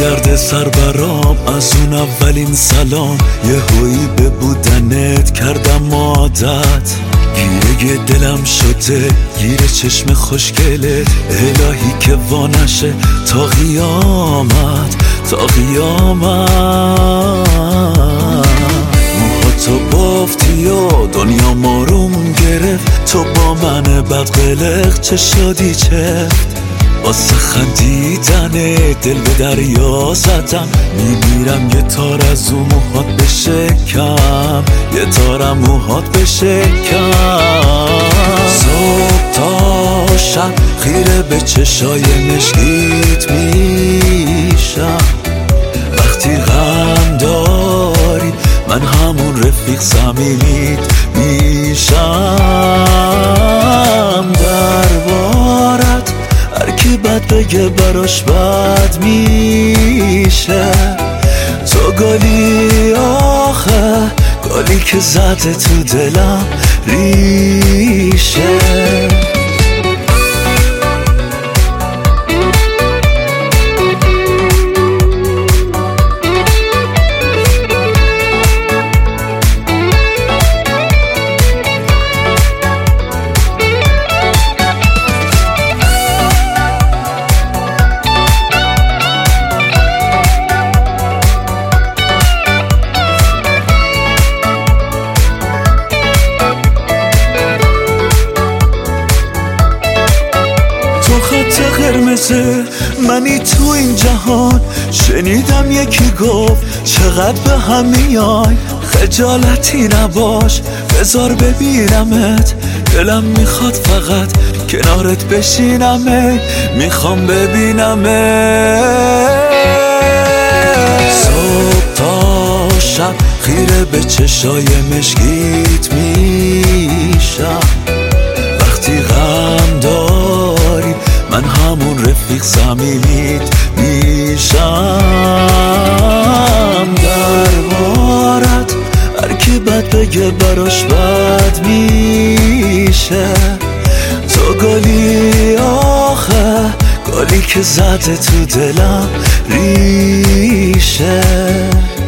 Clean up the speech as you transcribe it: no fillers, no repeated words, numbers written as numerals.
درد سر برام از اون اولین سلام، یهویی به بودنت کردم عادت، گیره دلم شده گیره چشم خوشگلت، الهی که وانشه تا قیامت تا قیامت. موهاتو بافتی و دنیا ماروم گرفت، تو با من بدقلق چه شدی چفت، واسه خندیدن دل به دریا زدم، میمیرم یه تار از اون موهات بشکم، یه تارم موهات بشکم. صبح تا شب خیره به چشای مشکیت میشم، وقتی غم داری من همون رفیق صمیمیت میشم. دربارت هرکی بد بگه براش بد میشه، تو گلی آخه گلی که زده تو دلم ریشه. تو خط قرمزه منی تو این جهان، شنیدم یکی گفت چقدر به هم میای، خجالتی نباش بذار ببینمت، دلم میخواد فقط کنارت بشینم، میخوام ببینمت. صبح تا شب خیره به چشای مشکیت میشم، وقتی غم داری من همون رفیق صمیمیت میشم. دربارت هرکی بد بگه براش بد میشه، تو گلی آخه گلی که زده تو دلم ریشه.